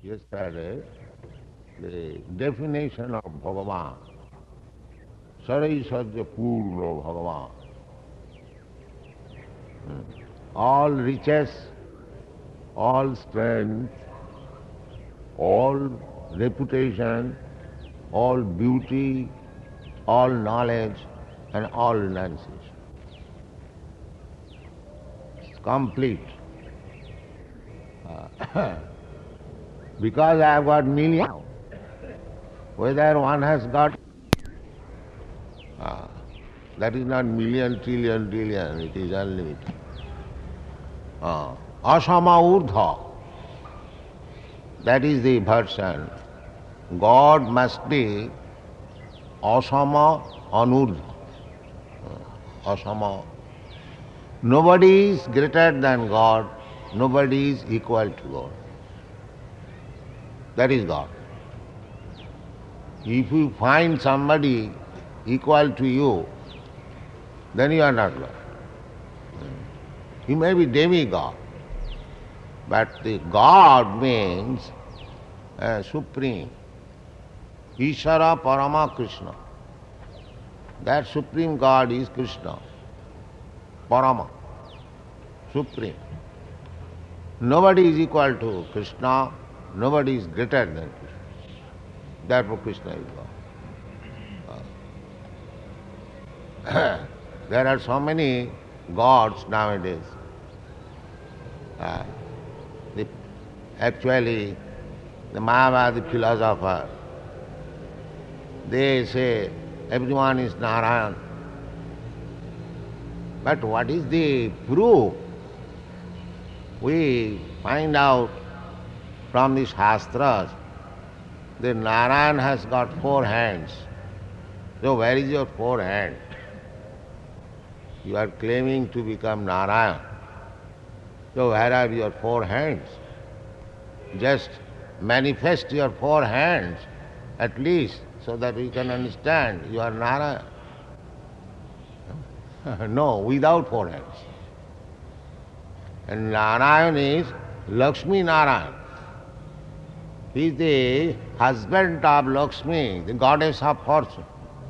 yesterday the definition of Bhagavan. Saraisajya Purno Bhagavan. All riches, all strength, all reputation, all beauty, all knowledge, and all renunciation. It's complete. Because I have got million, whether one has got, uh, that is not million, trillion, trillion, it is unlimited. Asama urdha, that is the version. God must be asama anurdha. Asama. Nobody is greater than God, nobody is equal to God. That is God. If you find somebody equal to you, then you are not God. You may be demigod, but the God means supreme. Ishara Parama Krishna. That supreme God is Krishna. Parama. Supreme. Nobody is equal to Krishna, nobody is greater than Krishna. Therefore Krishna is God. There are so many gods nowadays. The, actually, the Mayavadi philosopher, they say everyone is Narayan. But what is the proof? We find out from the Shastras that Narayan has got 4 hands. So where is your 4 hand? You are claiming to become Narayan. So where are your 4 hands? Just manifest your 4 hands at least so that we can understand you are Narayan. No, without 4 hands. And Narayan is Lakshmi Narayan. He is the husband of Lakshmi, the goddess of fortune.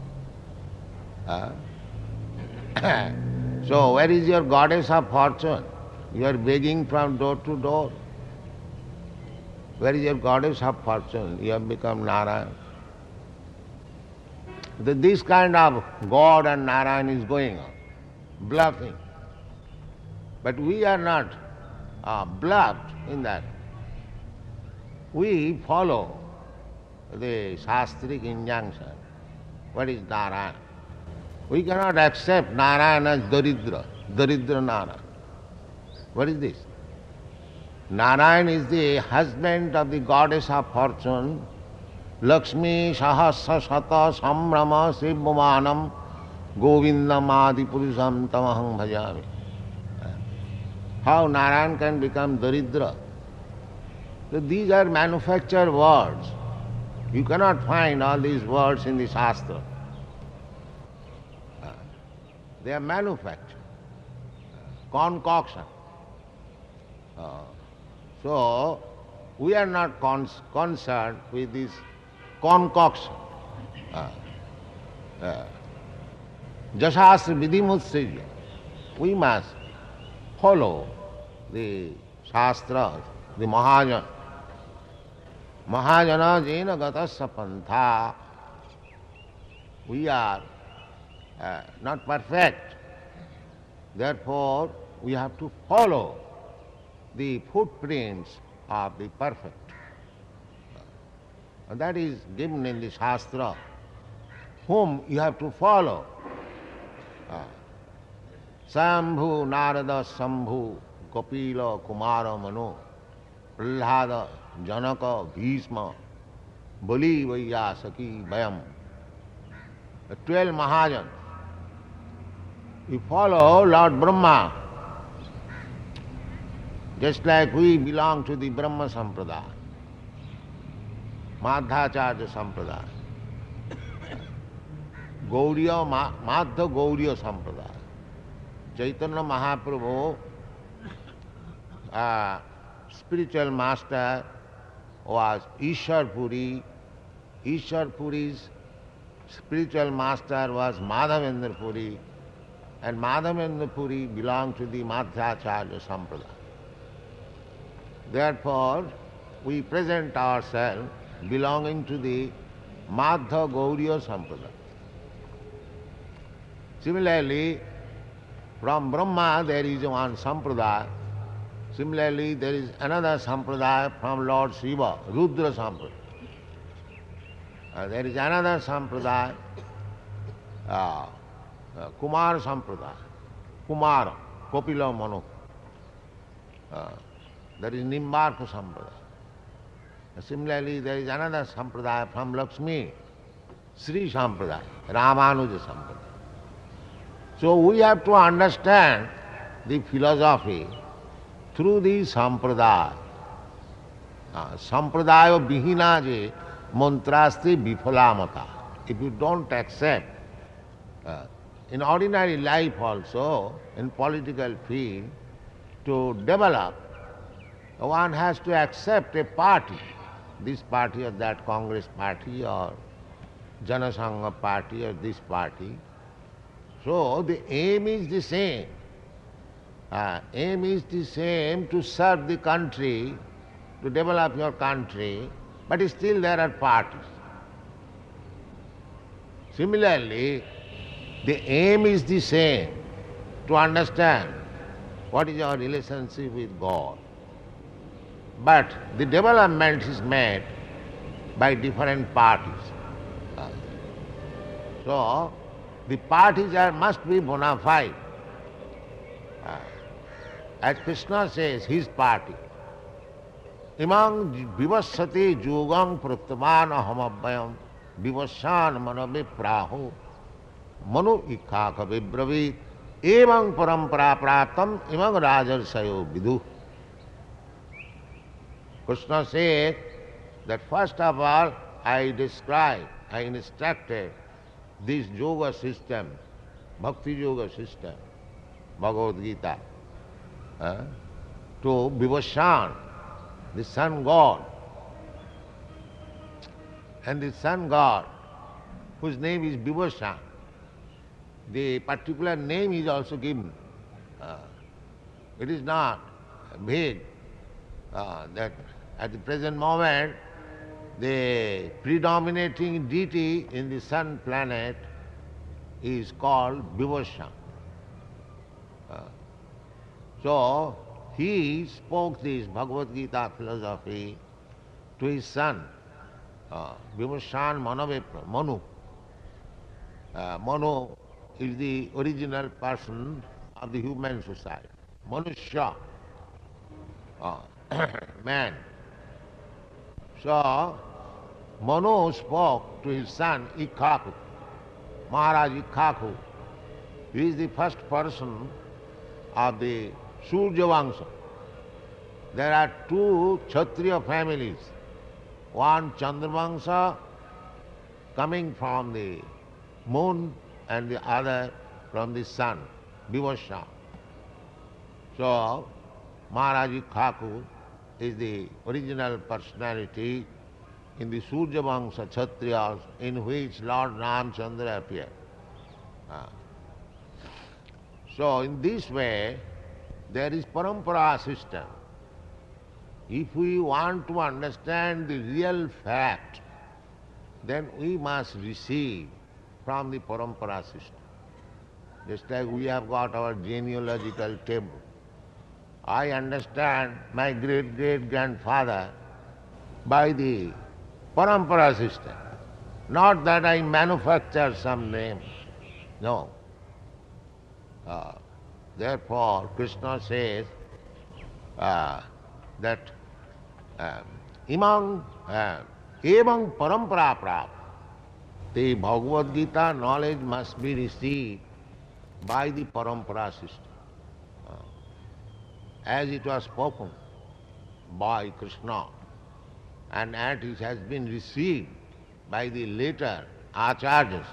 So where is your goddess of fortune? You are begging from door to door. Where is your goddess of fortune? You have become Narayan. This kind of God and Narayan is going on, bluffing. But we are not bluffed in that. We follow the Shastric injunction. What is Narayan? We cannot accept Narayan as Daridra, Daridra Narayan. What is this? Narayan is the husband of the goddess of fortune, Lakshmi Sahasra Sata Samrama Sivbhavanam Govindam Adi Purusham Tamaham Bhajami. How Narayan can become Daridra? So these are manufactured words. You cannot find all these words in the Shastra. They are manufactured, concoction. So we are not concerned with this concoction. Jasastra Vidhimutsija. We must follow the Shastras, the Mahajana. Mahajana jena gatasya pantha. We are not perfect. Therefore, we have to follow the footprints of the perfect. And that is given in the Shastra. Whom you have to follow. Sambhu, Narada, Sambhu, Kapila, Kumara, Manu, Prahlada, Janaka, Bhishma, Bali, Vaiyasaki, Bayam. The 12 Mahajans. You follow Lord Brahma, just like we belong to the Brahma Sampradaya, Madhacharya Sampradaya, Madha Gauriya Sampradaya. Chaitanya Mahaprabhu, spiritual master, was Ishwar Puri. Ishwar Puri's spiritual master was Madhavendra Puri, and Madhavendra Puri belonged to the Madhyacharya Sampradaya. Therefore, we present ourselves belonging to the Madhva Gauriya Sampradaya. Similarly, from Brahma there is one Sampradaya. Similarly, there is another Sampradaya from Lord Shiva, Rudra Sampradaya. There is another Sampradaya, Kumara Sampradaya, Kumara, Kopila Manu. There is Nimbarka Sampradaya. Similarly, there is another Sampradaya from Lakshmi, Sri Sampradaya, Ramanuja Sampradaya. So we have to understand the philosophy through the Sampradaya. Sampradaya Bihina je mantrasti vifalamata. If you don't accept, in ordinary life also, in political field, to develop, one has to accept a party, this party or that Congress party or Janasangha party or this party. So the aim is the same. Aim is the same to serve the country, to develop your country, but still there are parties. Similarly, the aim is the same, to understand what is our relationship with God. But the development is made by different parties. So, the parties must be bona fide. As Krishna says, his party. Imang vivassati jugam prataman ahamabhyam vivassan manabe praho manu ikhaka vibravit evang parampara praptam imang rajarsayo vidu. Krishna says that first of all I instructed this yoga system, bhakti yoga system, Bhagavad Gita, to Vivassan, the sun god. And the sun god, whose name is Vivassan, the particular name is also given. It is not vague that at the present moment the predominating deity in the sun planet is called Vivassan. So he spoke this Bhagavad Gita philosophy to his son, Vivassan Manavepra, Manu. Manu is the original person of the human society. Manusya, man. So Manu spoke to his son Ikhaku, Maharaj Ikhaku. He is the first person of the Surya Vangsha. There are two Kshatriya families, one Chandravangsha coming from the moon and the other from the sun, Vivassan. So Maharaj Ikhaku is the original personality in the Surya Vangsha Kshatriyas in which Lord Ramchandra appeared. So in this way, there is parampara system. If we want to understand the real fact, then we must receive from the parampara system. Just like we have got our genealogical table. I understand my great-great-grandfather by the parampara system. Not that I manufacture some name. No. Therefore, Krishna says that imang evang parampara prap. The Bhagavad Gita knowledge must be received by the parampara system. As it was spoken by Krishna, and as it has been received by the later acharyas.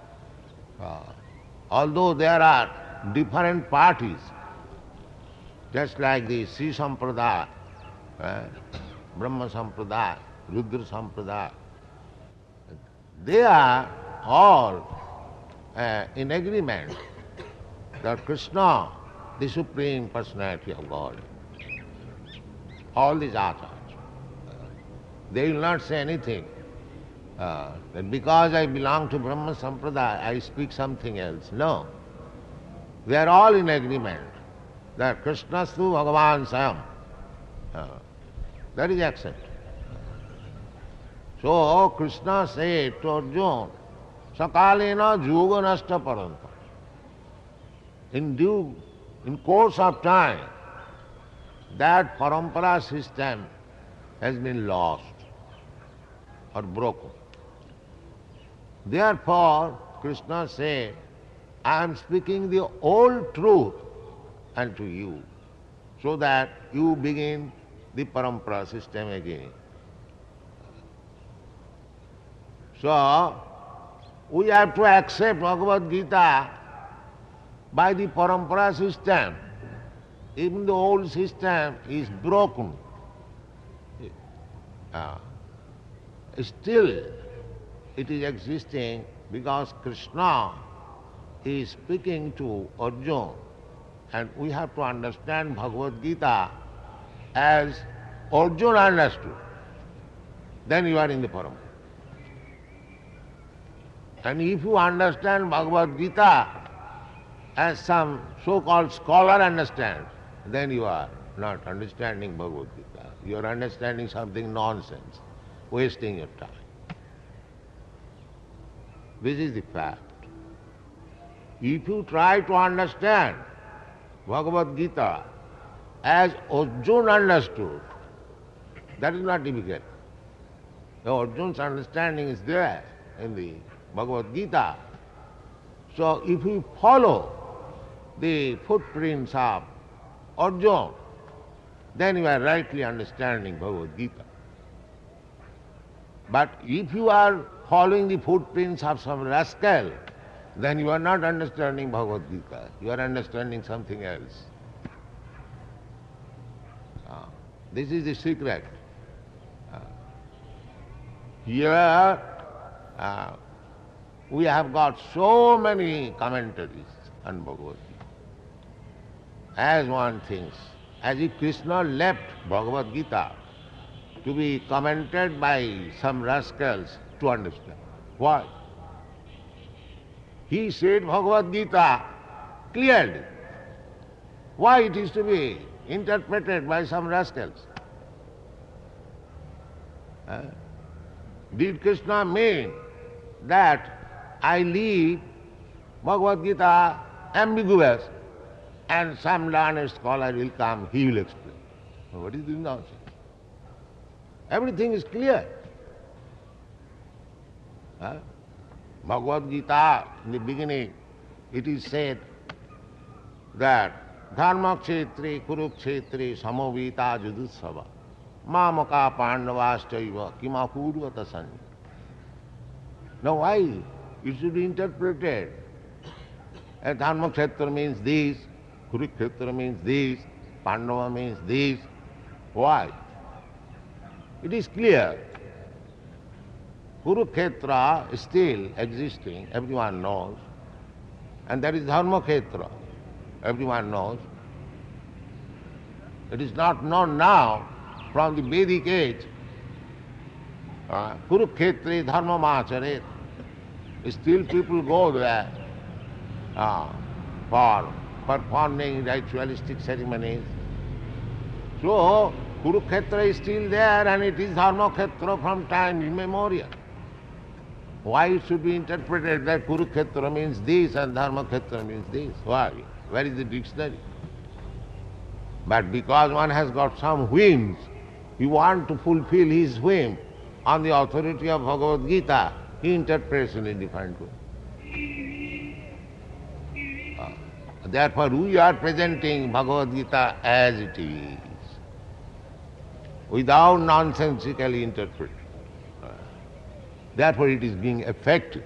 Although there are different parties, just like the Sri Sampradaya, Brahma Sampradaya, Rudra Sampradaya, they are all in agreement that Krishna, the Supreme Personality of God, all these acharyas, they will not say anything that because I belong to Brahma Sampradaya, I speak something else. No. They are all in agreement that Krishnastu Bhagavan Sayam. That is accepted. So Krishna said to Arjuna, Sakalena Juga Nasta Paranta. In course of time, that parampara system has been lost or broken. Therefore, Krishna said, I am speaking the old truth unto you, so that you begin the parampara system again. So, we have to accept Bhagavad Gita by the parampara system. Even the old system is broken. Still, it is existing because Krishna is speaking to Arjuna, and we have to understand Bhagavad Gita as Arjuna understood. Then you are in the parampara. And if you understand Bhagavad Gita as some so-called scholar understands, then you are not understanding Bhagavad Gita. You are understanding something nonsense, wasting your time. This is the fact. If you try to understand Bhagavad Gita as Arjuna understood, that is not difficult. The Arjuna's understanding is there in the Bhagavad Gita. So if you follow the footprints of Arjuna, then you are rightly understanding Bhagavad Gita. But if you are following the footprints of some rascal, then you are not understanding Bhagavad Gita. You are understanding something else. This is the secret. Here we have got so many commentaries on Bhagavad Gita. As one thinks, as if Krishna left Bhagavad Gita to be commented by some rascals to understand. Why? He said Bhagavad Gita clearly. Why it is to be interpreted by some rascals? Did Krishna mean that I leave Bhagavad Gita ambiguous and some learned scholar will come, he will explain? What is this nonsense? Everything is clear. Bhagavad Gita, in the beginning, it is said that Dharma Kshetri Kurukshetri Samovita Judutsava Mamaka Pandavastaiva Kimakurvata Sanjaya. Now why it should be interpreted as Dharma Kshetra means this, Kurukshetra means this, Pandava means this? Why? It is clear. Kurukshetra is still existing, everyone knows, and that is Dharma Kshetra, everyone knows. It is not known now from the Vedic age. Kurukshetra Dharma Macharet. Still people go there for performing ritualistic ceremonies. So Kurukshetra is still there and it is Dharma Kshetra from time immemorial. Why it should be interpreted that Kurukshetra means this and Dharma Kshetra means this? Why? Where is the dictionary? But because one has got some whims, he wants to fulfill his whim on the authority of Bhagavad Gita, he interprets in a different way. Therefore we are presenting Bhagavad Gita as it is, without nonsensically interpreting. Therefore it is being effective.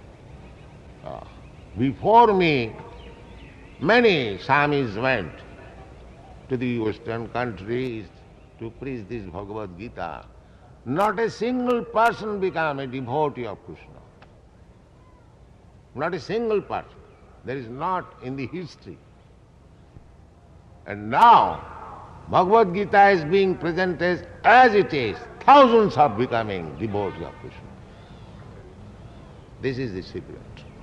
Before me, many Swamis went to the Western countries to preach this Bhagavad Gita. Not a single person become a devotee of Krishna. Not a single person. There is not in the history. And now, Bhagavad Gita is being presented as it is. Thousands are becoming devotees of Krishna. This is the secret.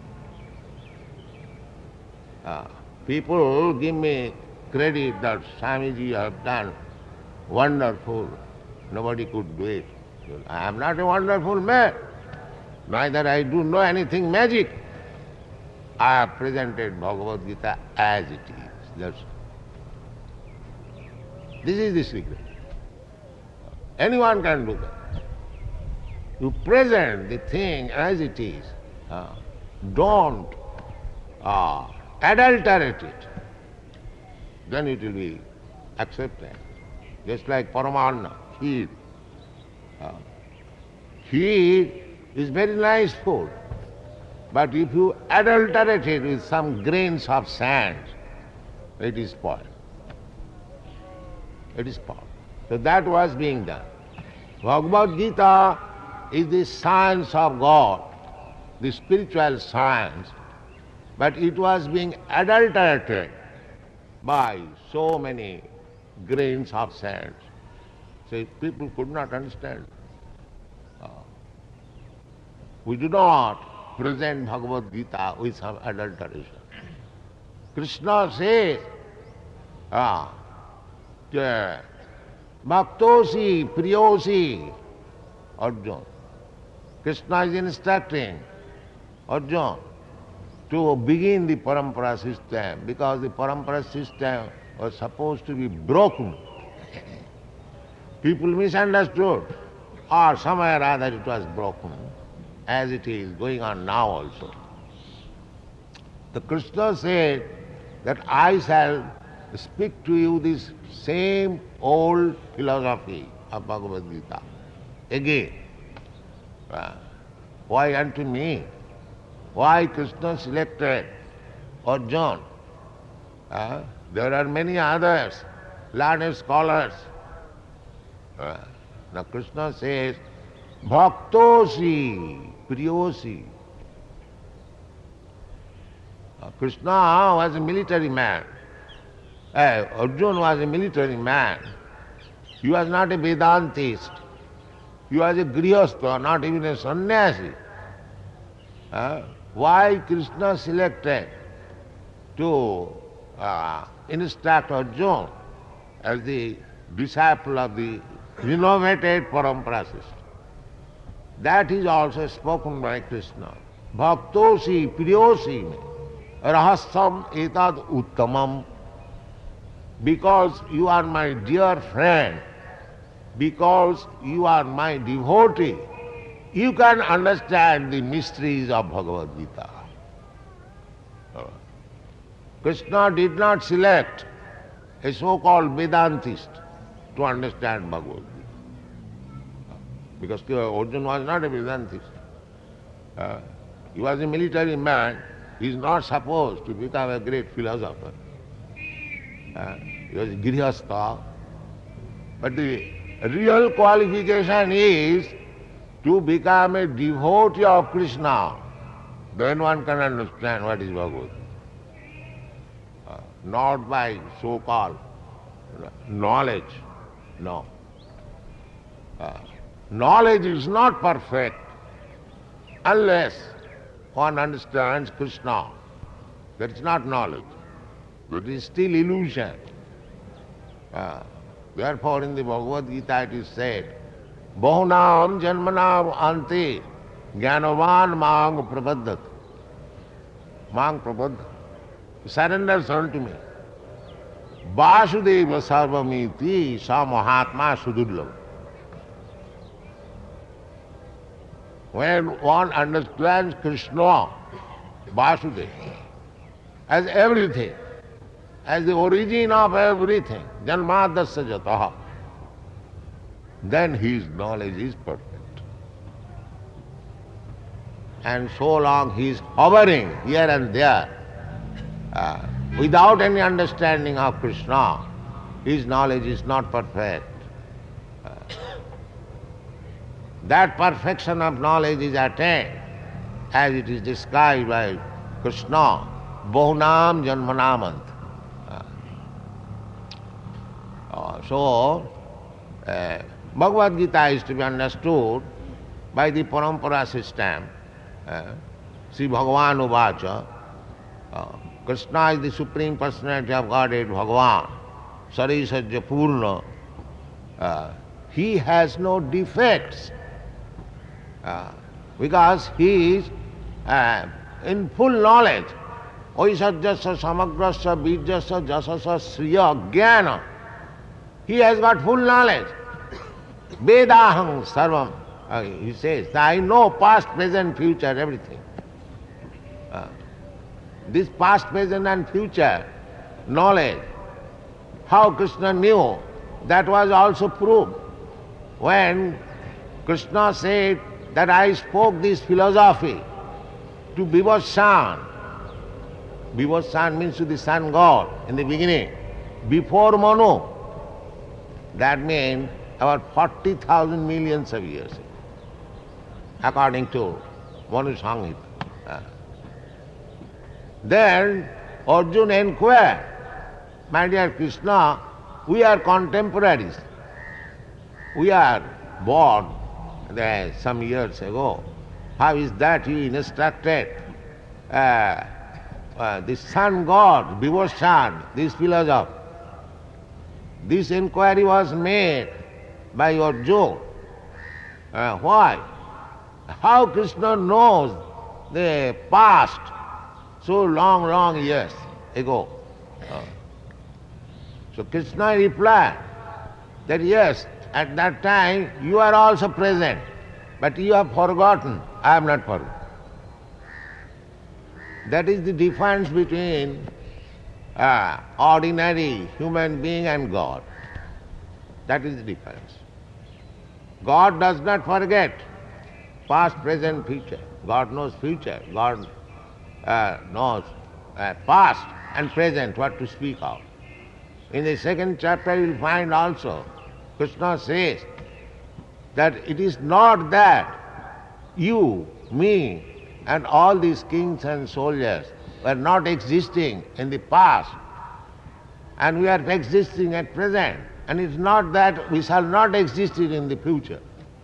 People give me credit that Swamiji have done wonderful. Nobody could do it. I am not a wonderful man. Neither I do know anything magic. I have presented Bhagavad Gita as it is. This is the secret. Anyone can do that. You present the thing as it is. Don't adulterate it. Then it will be accepted. Just like Paramanna, kheer. Kheer is very nice food. But if you adulterate it with some grains of sand, it is spoiled. It is spoiled. So that was being done. Bhagavad Gita is the science of God, the spiritual science, but it was being adulterated by so many grains of sand. So people could not understand. We do not present Bhagavad Gita with some adulteration. Krishna says, Bhaktosi, Priyosi, Arjuna. Krishna is instructing Arjuna to begin the parampara system because the parampara system was supposed to be broken. People misunderstood, or somewhere or other it was broken, as it is going on now also. The Krishna said that I shall speak to you this same old philosophy of Bhagavad Gita again. Why unto me? Why Krishna selected Arjuna? There are many others, learned scholars. Now Krishna says, Bhaktosi, Priyosi. Krishna was a military man. Arjuna was a military man. He was not a Vedantist. He was a Grihastha, not even a sannyasi. Why Krishna selected to instruct Arjuna as the disciple of the renovated parampara system? That is also spoken by Krishna. Bhaktosi, Priyosi, rahasam etad uttamam. Because you are my dear friend, because you are my devotee, you can understand the mysteries of Bhagavad Gita. Krishna did not select a so-called Vedantist to understand Bhagavad Gita. Because Arjuna was not a Vedantist. He was a military man. He is not supposed to become a great philosopher. He was a Grihastha. But the real qualification is to become a devotee of Krishna. Then one can understand what is Bhagavad Gita. Not by so-called knowledge. No. Knowledge is not perfect unless one understands Krishna. That is not knowledge. It is still illusion. Therefore in the Bhagavad Gita it is said, Bahunam janmanam ante jnanavan mang prabadhat. Mang prabadhat. Surrenders unto me. Vasudeva sarvamiti sa mahatma sudurlabha. When one understands Krishna, Vasudeva, as everything, as the origin of everything, janmadasya jataha, then his knowledge is perfect. And so long he is hovering here and there, without any understanding of Krishna, his knowledge is not perfect. that perfection of knowledge is attained, as it is described by Krishna, Bahunam Janmanamant. So, Bhagavad Gita is to be understood by the parampara system. Sri Bhagavan Uvacha, Krishna is the Supreme Personality of Godhead, Bhagavan, Sarisajya Purna. He has no defects because he is in full knowledge. Oisajyasya samagrasya bijyasya jasasya sriya jnana. He has got full knowledge. Vedaham sarvam. He says, I know past, present, future, everything. This past, present and future knowledge, how Krishna knew, that was also proved. When Krishna said that I spoke this philosophy to Vivasvan. Vivasvan means to the sun god in the beginning, before Manu. That means about 40,000 millions of years, according to Manu Samhita. Then Arjuna inquired, my dear Krishna, we are contemporaries. We are born some years ago. How is that you instructed the sun god, Vivasvan, this philosopher? This inquiry was made by Arjuna. Why? How Krishna knows the past so long years ago? So Krishna replied that yes, at that time you are also present, but you have forgotten. I have not forgotten. That is the difference between ordinary human being and God. That is the difference. God does not forget past, present, future. God knows future. God knows past and present, what to speak of. In the second chapter you will find also, Krishna says that it is not that you, me, and all these kings and soldiers were not existing in the past, and we are existing at present, and it's not that we shall not exist in the future.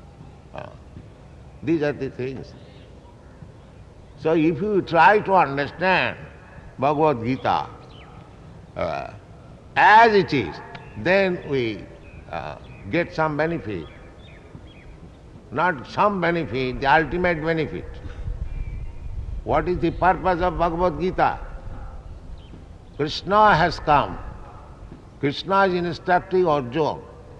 These are the things. So if you try to understand Bhagavad Gita as it is, then we get some benefit. Not some benefit, the ultimate benefit. What is the purpose of Bhagavad Gita? Krishna has come. Krishna is instructing Arjuna.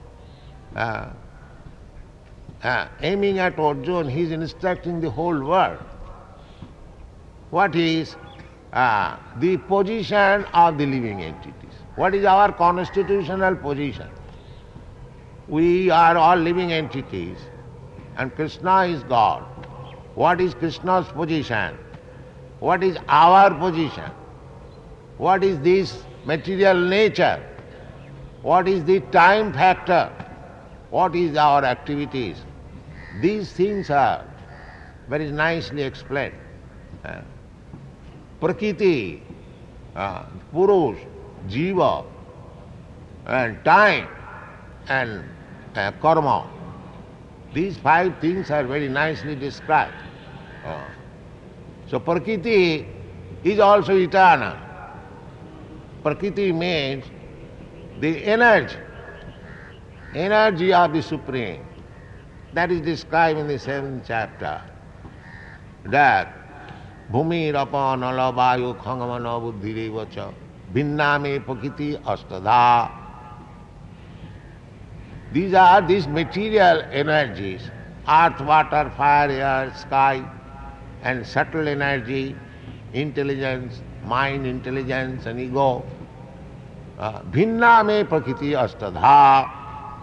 Aiming at Arjuna, he is instructing the whole world. What is the position of the living entities? What is our constitutional position? We are all living entities, and Krishna is God. What is Krishna's position? What is our position? What is this material nature? What is the time factor? What is our activities? These things are very nicely explained. Prakriti, Purush, Jiva, and time, and karma. These 5 things are very nicely described. So Prakriti is also eternal. Prakriti means the energy of the Supreme. That is described in the 7th chapter. That Bhumi Rapa Nala Vayu Khangamana Buddhirevacha Bhinname Prakriti Astadha. These are these material energies, earth, water, fire, air, sky, and subtle energy, intelligence, mind, intelligence, and ego. Bhinname Prakriti Astadha.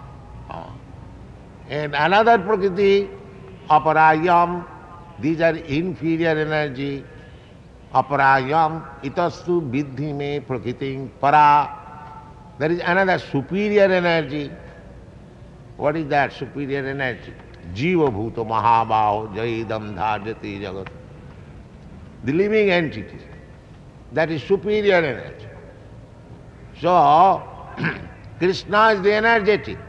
And another Prakriti, Aparayam, these are inferior energy. Aparayam, itastu vidhi me prakritim para. There is another superior energy. What is that superior energy? Jiva Bhuta Mahabhaho Jaidam Dharjati Jagat. The living entity, that is superior energy. So, Krishna is the energetic.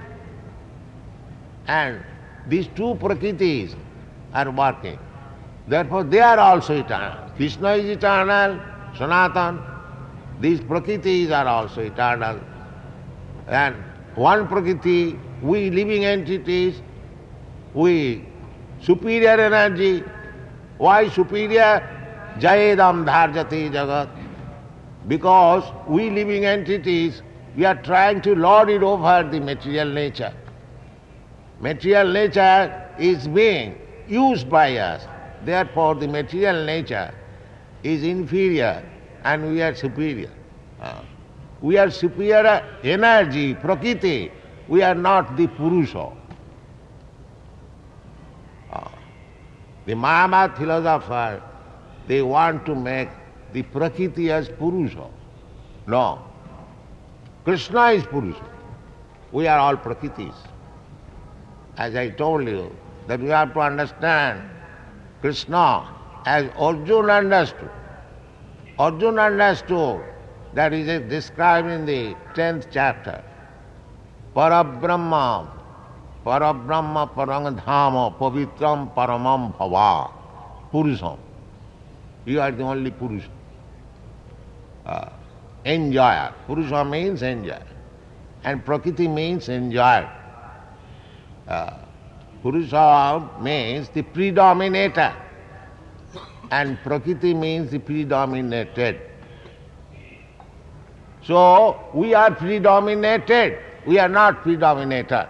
And these two Prakritis are working. Therefore, they are also eternal. Krishna is eternal, Sanatan. These Prakritis are also eternal. And one Prakriti, we living entities, we superior energy. Why superior? Jayedam dharjati jagat. Because we living entities, we are trying to lord it over the material nature. Material nature is being used by us. Therefore, the material nature is inferior and we are superior. We are superior energy, Prakriti. We are not the Purusha. The Mayavad philosopher, they want to make the Prakriti as Purusha. No. Krishna is Purusha. We are all Prakritis. As I told you, that we have to understand Krishna as Arjuna understood. Arjuna understood, that is described in the 10th chapter. Parabrahma, Parabrahma Parangadhama, Pavitram Paramam Bhava, Purusham. You are the only Purusha. Enjoyer. Purusha means enjoyer. And Prakriti means enjoyer. Purusha means the predominator. And Prakriti means the predominated. So, we are predominated. We are not predominator.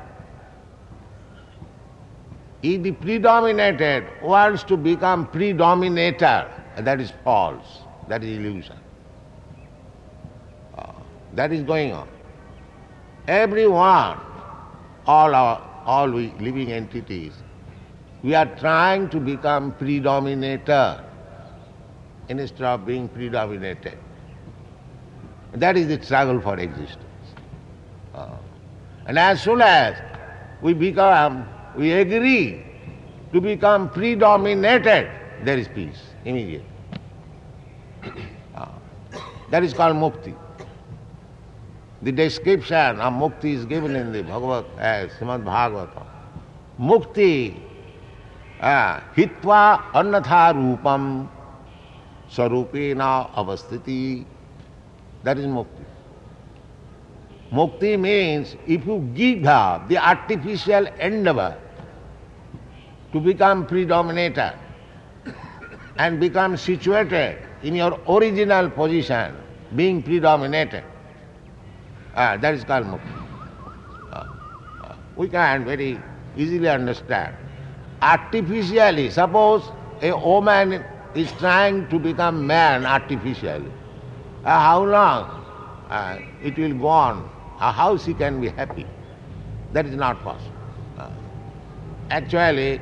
If the predominated wants to become predominator, that is false. That is illusion. That is going on. Everyone, all we living entities, we are trying to become predominator instead of being predominated. That is the struggle for existence. And as soon as we agree to become predominated, there is peace immediately. That is called mukti. The description of mukti is given in the Srimad Bhagavatam. Mukti hitva annatha rupam sarupena avasthiti. That is mukti. Mukti means if you give up the artificial endeavor to become predominator and become situated in your original position, being predominated, that is called mukti. We can very easily understand. Artificially, suppose a woman is trying to become man artificially. How long it will go on? How she can be happy? That is not possible. Actually,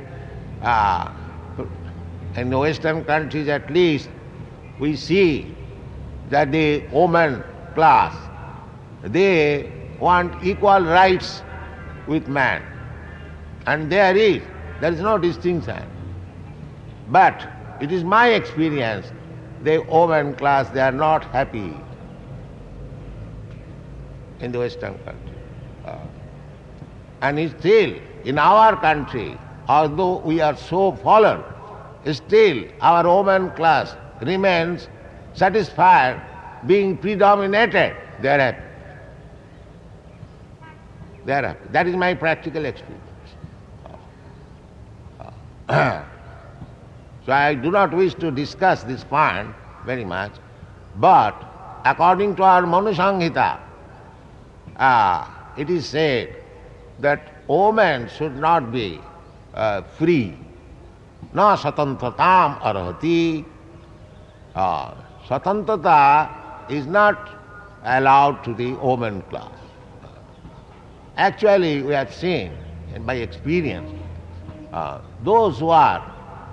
in the Western countries at least, we see that the woman class, they want equal rights with man. And there is no distinction. But it is my experience, the woman class, they are not happy in the Western country. And still, in our country, although we are so fallen, still our woman class remains satisfied being predominated. They are happy. They are happy. That is my practical experience. So I do not wish to discuss this point very much, but according to our Manu Samhita, it is said that woman should not be free. Na satantratam arhati. Satantrata is not allowed to the woman class. Actually, we have seen by experience, those who are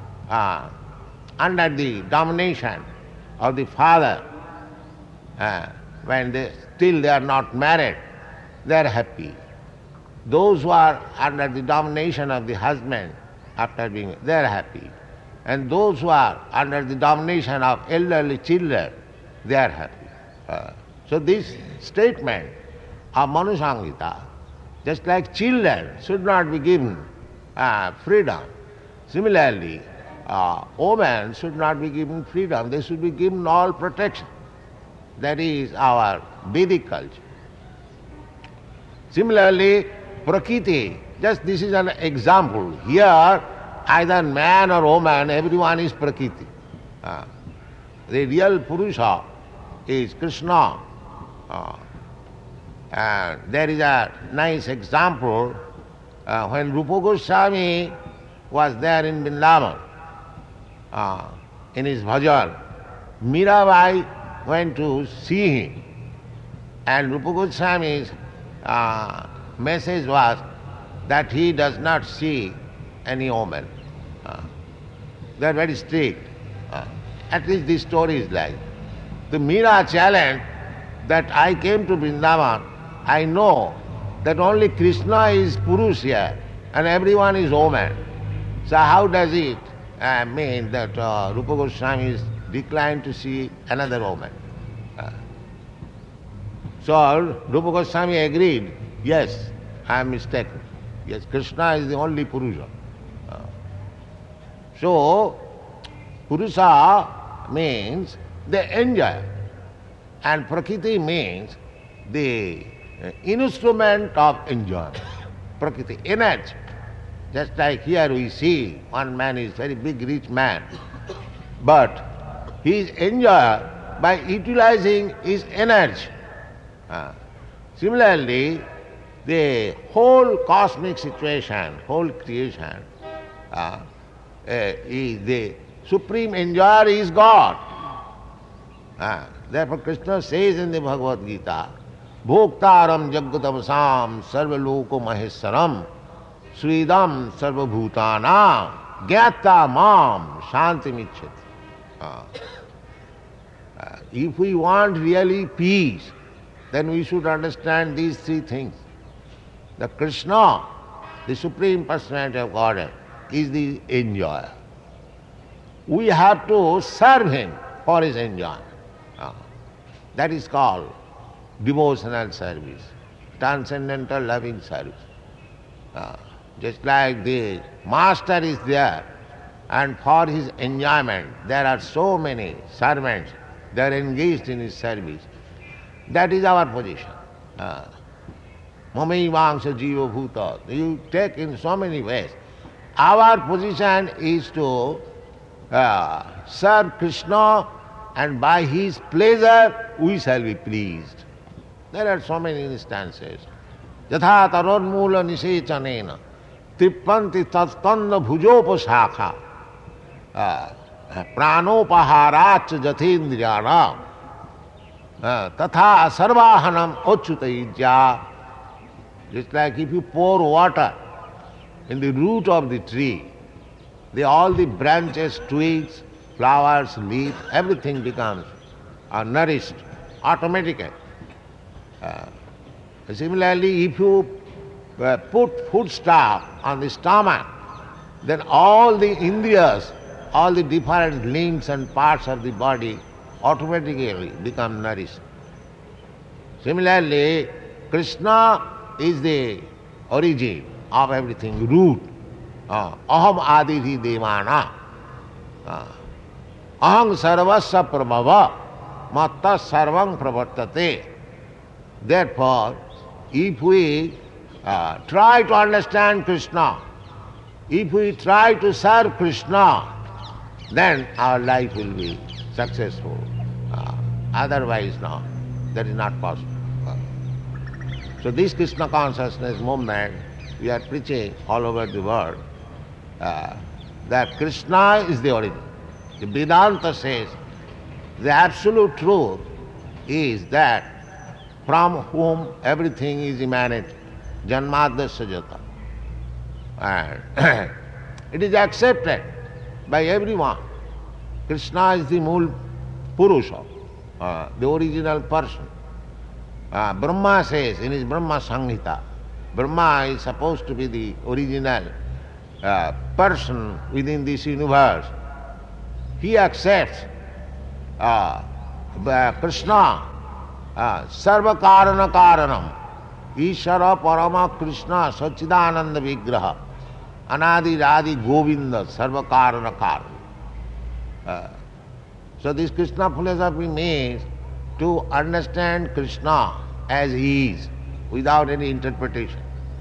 under the domination of the father, when they are not married, they are happy. Those who are under the domination of the husband, after being, they are happy. And those who are under the domination of elderly children, they are happy. So this statement of Manu Samhita, just like children should not be given freedom, similarly, women should not be given freedom, they should be given all protection. That is our Vedic culture. Similarly, Prakriti, just this is an example. Here, either man or woman, everyone is Prakriti. The real Purusha is Krishna. And there is a nice example when Rupa Goswami was there in Vrindavan, in his bhajan, Mirabai went to see him, and Rupa Goswami's message was that he does not see any woman. They are very strict. At least this story is like. The Meera challenged that I came to Vrindavan, I know that only Krishna is Purush here and everyone is woman. So how does it mean that Rupa Goswami is declined to see another woman? So Rupa Goswami agreed, yes, I am mistaken. Yes, Krishna is the only Purusha. So Purusha means the enjoyer, and Prakriti means the instrument of enjoyment. Prakriti, energy. Just like here we see one man is very big rich man, but he is enjoyer by utilizing his energy. Similarly, the whole cosmic situation, whole creation, the supreme enjoyer is God. Therefore Krishna says in the Bhagavad Gita, Bhoktaram Jaggatavasam Sarvaloko Maheswaram Sridam Sarvabhutana Gyata Mam Shantimichyati. If we want really peace, then we should understand these three things. The Krishna, the Supreme Personality of Godhead, is the enjoyer. We have to serve him for his enjoyment. That is called devotional service, transcendental loving service. Just like the master is there, and for his enjoyment there are so many servants, they are engaged in his service. That is our position. Mamaivangsha jiva bhuta. You take in so many ways. Our position is to serve Krishna, and by his pleasure we shall be pleased. There are so many instances. Yatha tarodmula nisechanena trippanti tatkanda bhujopasakha pranopaharach jathendriyana tatha sarvahanam ochyutaijya. Just like if you pour water in the root of the tree, all the branches, twigs, flowers, leaves, everything becomes nourished automatically. Similarly, if you put foodstuff on the stomach, then all the indriyas, all the different limbs and parts of the body automatically become nourished. Similarly, Krishna is the origin of everything, root. Aham adidhi devana. Aham sarvasya prabhava matta sarvam pravartate. Therefore, if we try to understand Krishna, if we try to serve Krishna, then our life will be successful. Otherwise, no, that is not possible. So this Krishna consciousness movement, we are preaching all over the world, that Krishna is the origin. The Vedanta says the absolute truth is that from whom everything is emanated, Janmadasya Jata. And it is accepted by everyone. Krishna is the Mool Purusha, the original person. Brahma says in his Brahma Samhita Brahma is supposed to be the original person within this universe. He accepts Krishna, Sarva Karana Karanam, Ishara Parama Krishna, Sachidananda Vigraha, Anadi Radi Govinda, Sarva Karana Karanam. So this Krishna philosophy means to understand Krishna as he is, without any interpretation.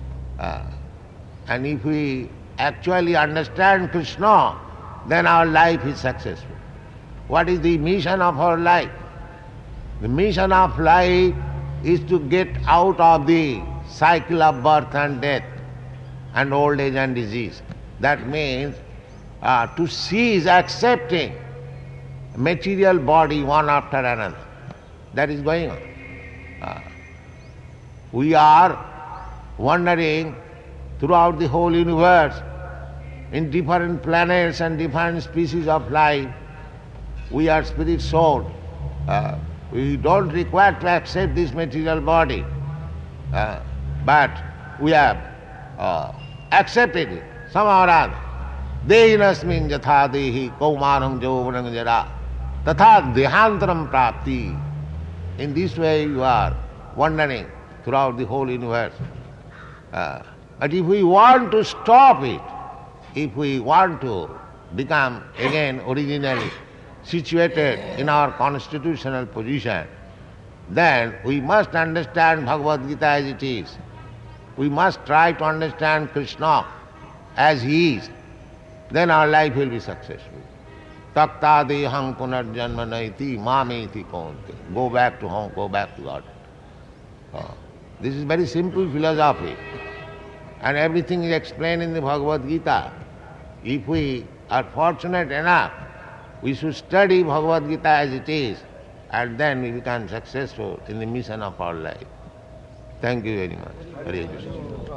And if we actually understand Krishna, then our life is successful. What is the mission of our life? The mission of life is to get out of the cycle of birth and death and old age and disease. That means to cease accepting material body one after another. That is going on. We are wandering throughout the whole universe in different planets and different species of life. We are spirit soul. We don't require to accept this material body, but we have accepted it somehow or other. Dehinasmin jatha dehi kaumanam jovanam jara tatha dehantaram prapti. In this way you are wandering throughout the whole universe. But if we want to stop it, if we want to become again originally situated in our constitutional position, then we must understand Bhagavad Gita as it is. We must try to understand Krishna as he is. Then our life will be successful. Takta dehang punarjanma naiti mameti konte. Go back to home, go back to God. This is very simple philosophy. And everything is explained in the Bhagavad Gita. If we are fortunate enough, we should study Bhagavad Gita as it is, and then we become successful in the mission of our life. Thank you very much. Hare Krishna.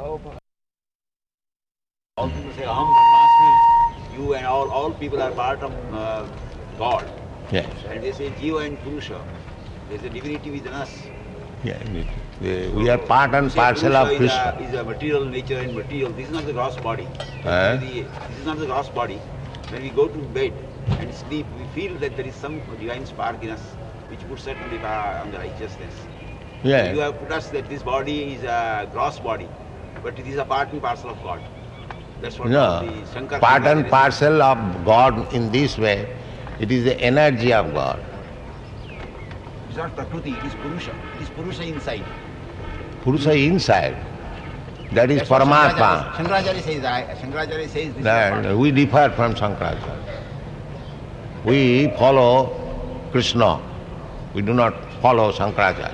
All people say, Aham Brahmasmi, you and all people are part of God. Yes. And they say Jiva and Purusha. There is a divinity within us. Yeah, we are part and parcel of Krishna. Is a material nature and material. This is not the gross body. This is not the gross body. When we go to bed and sleep, we feel that there is some divine spark in us which puts us on the righteousness. Yeah. You have put us that this body is a gross body, but it is a part and parcel of God. That's what the Shankar part and parcel of God in this way, it is the energy of God. It is not Prakriti, it is Purusha. It is Purusha inside. Purusha inside. That is Paramatma. Shankaracharya says this. We differ from Shankaracharya. We follow Krishna. We do not follow Shankaracharya.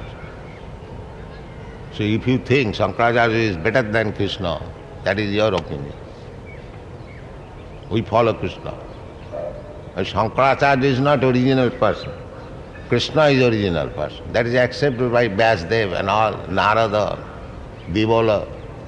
So if you think Shankaracharya is better than Krishna, that is your opinion. We follow Krishna. But Shankaracharya is not original person. Krishna is original person. That is accepted by Vyasdev and all, Narada, Devala.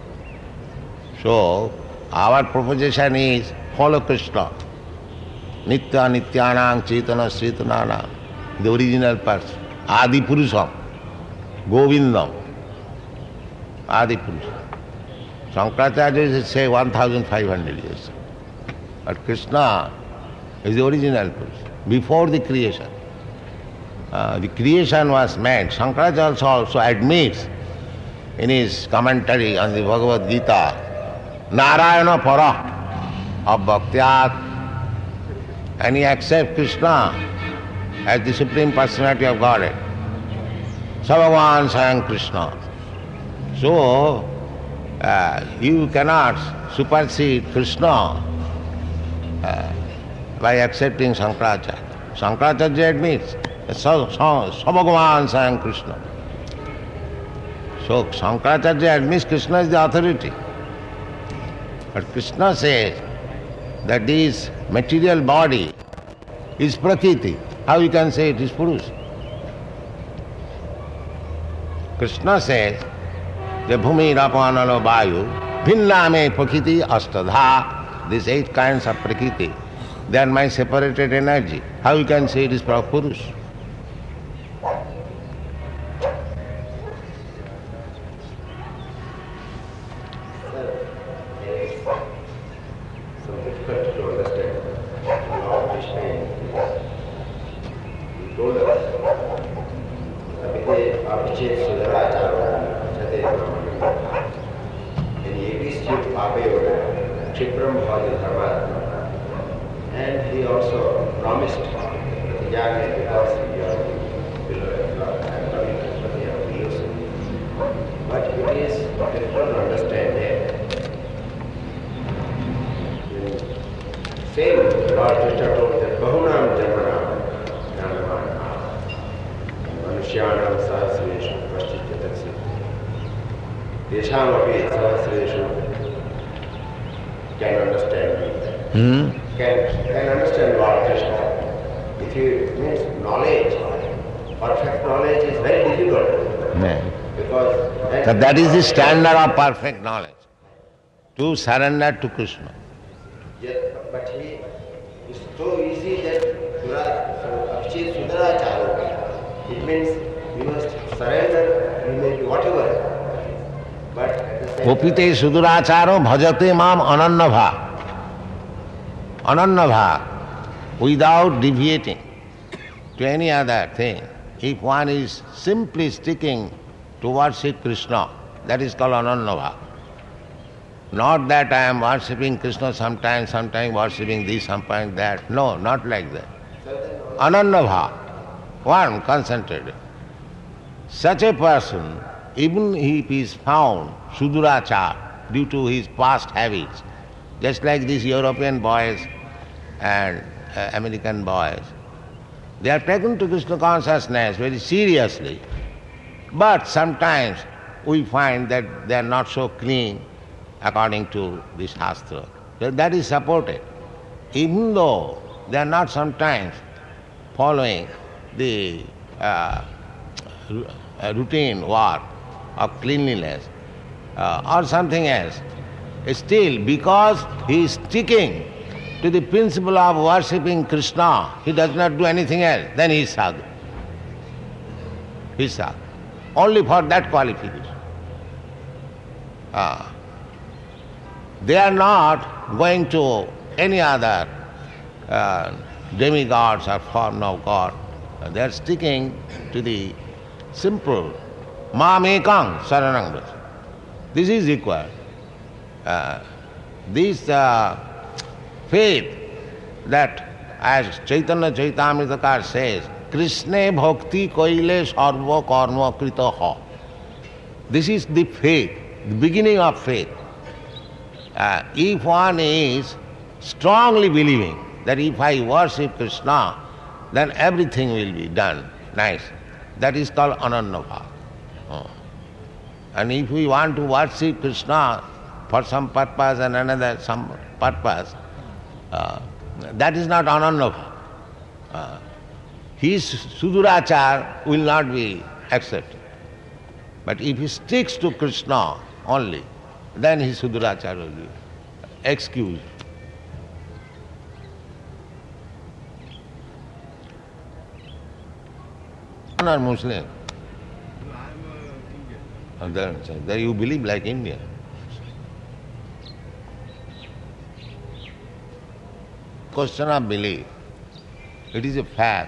So, our proposition is follow Krishna. Nitya Nityanang Chaitana Chaitananam. The original person. Adi Purusham. Govindam. Adi Purusham. Shankaracharya is say 1500 years. But Krishna is the original person. Before the creation. The creation was made. Shankaracharya also admits in his commentary on the Bhagavad Gita, Narayana Para of Bhaktyat, and he accepts Krishna as the Supreme Personality of Godhead. Savagwan Sayang Krishna. So, you cannot supersede Krishna by accepting Shankaracharya. Shankaracharya admits Savagwan Sayang Krishna. So Shankaracharya admits Krishna is the authority. But Krishna says that this material body is Prakriti. How you can say it is Purusha? Krishna says, the Bhumi, Rapanalo, Vayu, Bhinname Prakriti Astadha, these 8 kinds of Prakriti, they are my separated energy. How you can say it is Purusha? Kshiprambhadi Dharmatma. And he also promised Pratijana because you are beloved Lord, I am loving Pati of views. But it is difficult to understand that same Lord Krishna told that Bahunam Jamanam Jnanamanam Manushyanam Sahasreshu Paschitya Taksi Desham api Sahasreshu can understand me. Can understand Lord Krishna. If you means knowledge, perfect knowledge is very difficult. Yeah. Because So that is the standard of perfect knowledge, to surrender to Krishna. yes, but he is so easy that Abhijit Sudaracharo. It means you must surrender, you may do whatever. But at the same Kopite suduracharo bhajate mam anannabha. Anannabha, without deviating to any other thing. If one is simply sticking to worship Krishna, that is called anannabha. Not that I am worshipping Krishna sometimes worshipping this, sometimes that. No, not like that. Anannabha, one concentrated. Such a person, even if he is found sudurachar due to his past habits, just like these European boys and American boys, they are taken to Krishna consciousness very seriously, but sometimes we find that they are not so clean according to the Shastra. That is supported. Even though they are not sometimes following the routine work of cleanliness or something else, still because he is sticking to the principle of worshipping Krishna, he does not do anything else, then he is sadhu. He is sadhu. Only for that qualification. They are not going to any other demigods or form of God. They are sticking to the simple Mamekang Saranang Vrata. This is required. This faith that, as Chaitanya Chaitamritakar says, Krishna bhakti koile sarva karma krita ha. This is the faith, the beginning of faith. If one is strongly believing that if I worship Krishna, then everything will be done nice. That is called anannabha. And if we want to worship Krishna for some purpose and another some purpose, that is not anannabha. His sudurachar will not be accepted. But if he sticks to Krishna only, then his sudurachar will be excused. You are Muslim. Then you believe like Indian. Question of belief. It is a fact.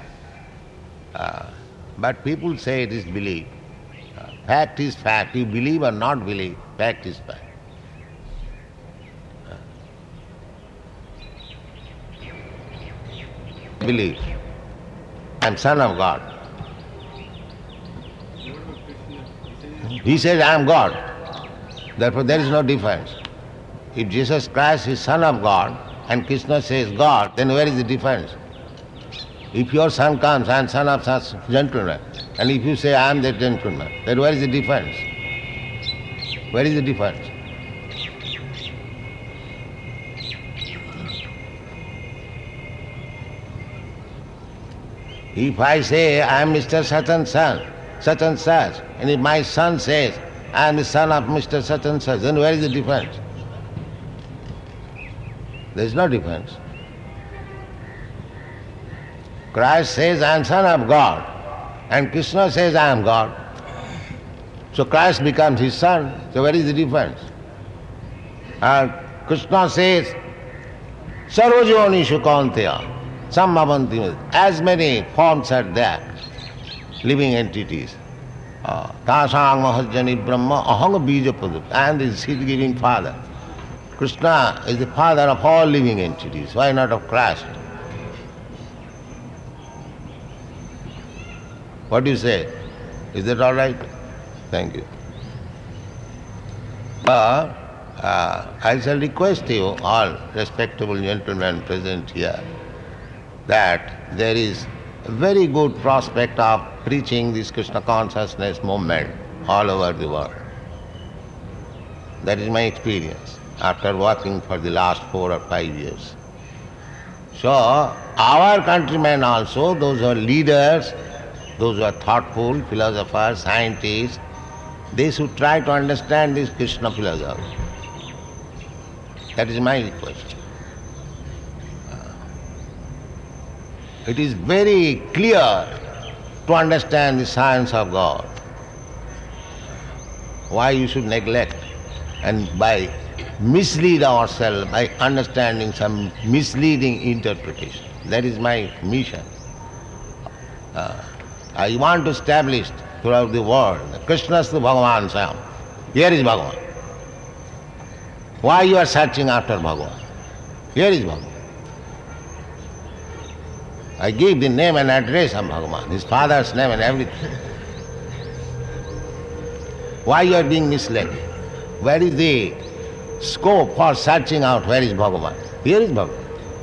But people say it is belief. Fact is fact. You believe or not believe, fact is fact. Believe. I am son of God. He says, I am God. Therefore there is no difference. If Jesus Christ is son of God and Krishna says God, then where is the difference? If your son comes, I am son of such gentleman, and if you say I am that gentleman, then where is the difference? Where is the difference? If I say I am Mr. Such and such, and if my son says I am the son of Mr. Such and such, then where is the difference? There is no difference. Christ says I am son of God, and Krishna says I am God. So Christ becomes his son, so where is the difference? And Krishna says, Sarvajonishu Kaunteya, Sammavanti, as many forms are there, living entities. Tasang Mahajani Brahma Ahanga Bija Praduk, I am the seed-giving father. Krishna is the father of all living entities. Why not of Christ? What do you say? Is that all right? Thank you. But I shall request you, all respectable gentlemen present here, that there is a very good prospect of preaching this Krishna consciousness movement all over the world. That is my experience after working for the last 4 or 5 years. So, our countrymen also, those who are leaders, those who are thoughtful, philosophers, scientists, they should try to understand this Krishna philosophy. That is my request. It is very clear to understand the science of God. Why you should neglect and by mislead ourselves by understanding some misleading interpretation. That is my mission. I want to establish throughout the world that Krishna is the Bhagavan Swayam. Here is Bhagavan. Why you are searching after Bhagavan? Here is Bhagavan. I gave the name and address of Bhagavan, his father's name and everything. Why you are being misled? Where is the scope for searching out where is Bhagavan? Here is Bhagavan.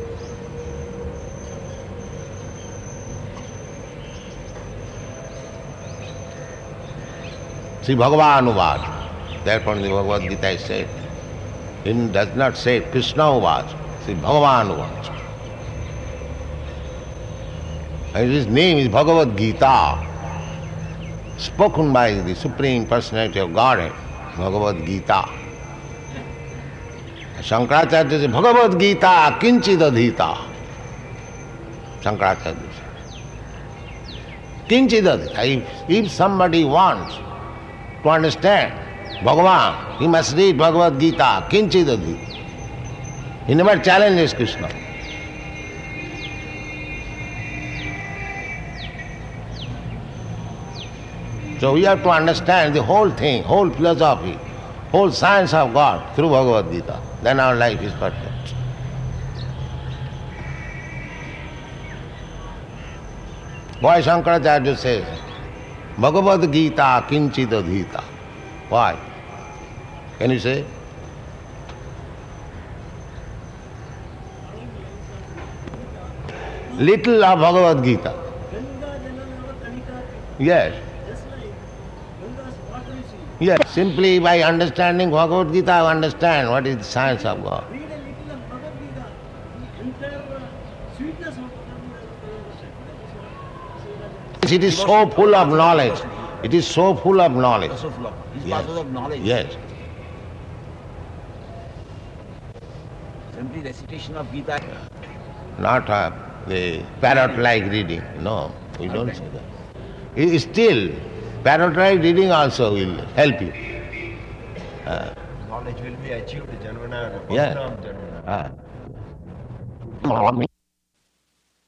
See Bhagavan Uvaj. Therefore the Bhagavad Gita is said. It does not say Krishna Uvaj. See Bhagavan Uvaj. And his name is Bhagavad Gita, spoken by the Supreme Personality of Godhead, Bhagavad Gita. Shankaracharya says, Bhagavad Gita kinchid adhita. Shankaracharya says, kinchid adhita. If somebody wants to understand Bhagavan, he must read Bhagavad Gita, kinchid adhita. He never challenges Krishna. So we have to understand the whole thing, whole philosophy, whole science of God through Bhagavad Gita. Then our life is perfect. Why Shankaracharya says, Bhagavad Gita kinchid adhita? Why? Can you say? Little of Bhagavad Gita. Yes. Yes, simply by understanding Bhagavad Gita, I understand what is the science of God. Read a little of Bhagavad Gita, the entire sweetness of It is so full of knowledge. It is so full of knowledge. So full of, it's Yes. process of knowledge. Yes. Simply recitation of Gita. Not the parrot-like reading. No, we don't say that. It is still, parrot-like reading also will help you. Knowledge will be achieved, Janvana, Yeah. Janvana.